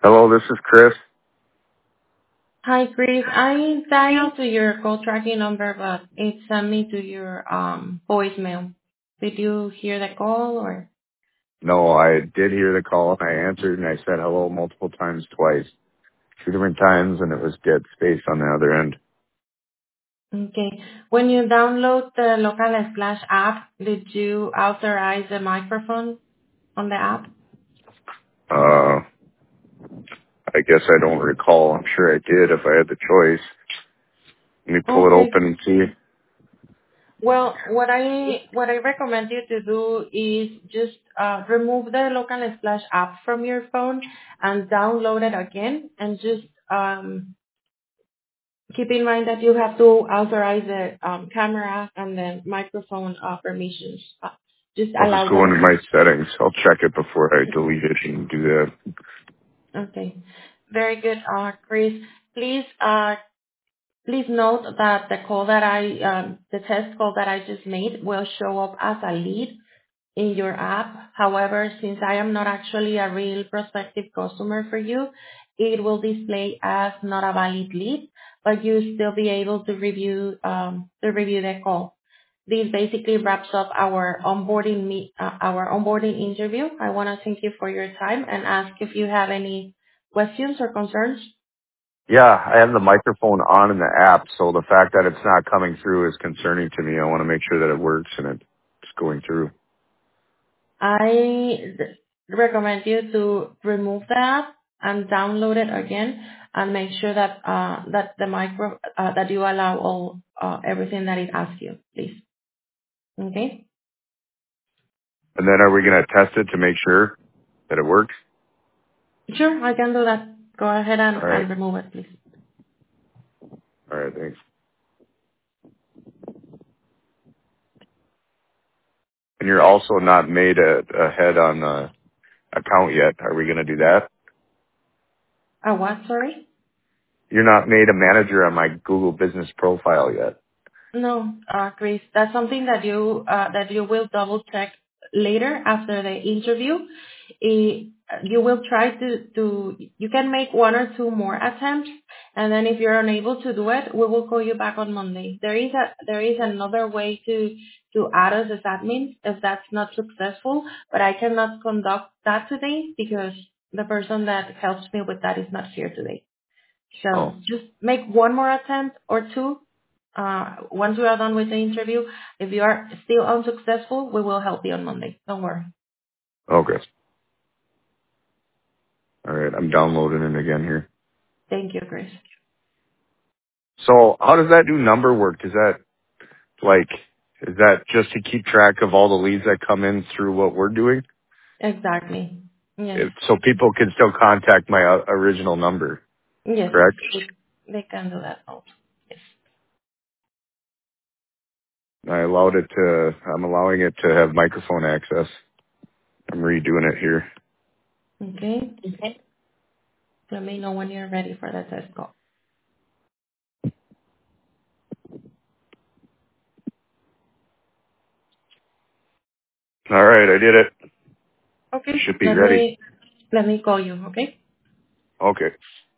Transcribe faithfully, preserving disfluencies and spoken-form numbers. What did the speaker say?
Hello, this is Chris. Hi, Chris. I dialed to your call tracking number, but it sent me to your um voicemail. Did you hear the call or? No, I did hear the call and I answered and I said hello multiple times twice. Two different times and it was dead space on the other end. Okay. When you download the Local Splash app, did you authorize the microphone on the app? Uh, I guess I don't recall. I'm sure I did if I had the choice. Let me pull it Okay. open and see. Well, what I what I recommend you to do is just uh, remove the Local Splash app from your phone and download it again, and just um, keep in mind that you have to authorize the um, camera and the microphone uh, permissions. Uh, just I'll just allow go them into to. my settings. I'll check it before I delete it and do that. Okay. Very good, uh, Chris. Please, uh, please note that the call that I, um, the test call that I just made will show up as a lead in your app. However, since I am not actually a real prospective customer for you, it will display as not a valid lead, but you still be able to review um, to review the call. This basically wraps up our onboarding meet, uh, our onboarding interview. I want to thank you for your time and ask if you have any questions or concerns. Yeah, I have the microphone on in the app, so the fact that it's not coming through is concerning to me. I want to make sure that it works and it's going through. I th- recommend you to remove the app and download it again and make sure that uh, that the micro uh, that you allow all uh, everything that it asks you, please. Okay? And then are we going to test it to make sure that it works? Sure, I can do that. Go ahead and, All right. and remove it, please. All right, thanks. And you're also not made a, a head on the account yet. Are we going to do that? Uh, what? Sorry? You're not made a manager on my Google business profile yet. No, uh, Chris, that's something that you uh, that you will double check later after the interview. Eh, you will try to, to you can make one or two more attempts, and then if you're unable to do it, we will call you back on Monday. There is a there is another way to to add us as admin if that's not successful, but I cannot conduct that today because the person that helps me with that is not here today. So Oh, just make one more attempt or two. Uh, once we are done with the interview, if you are still unsuccessful, we will help you on Monday. Don't worry. okay. All right, I'm downloading it again here. Thank you, Chris. So how does that new number work? Is that like, is that just to keep track of all the leads that come in through what we're doing? Exactly. Yes. If, so people can still contact my uh, original number, Yes. correct? They, they can do that also. Yes. I allowed it to, I'm allowing it to have microphone access. I'm redoing it here. Okay. Let me know when you're ready for the test call. All right, I did it. Okay. Should be Let ready. me let me call you. Okay. Okay.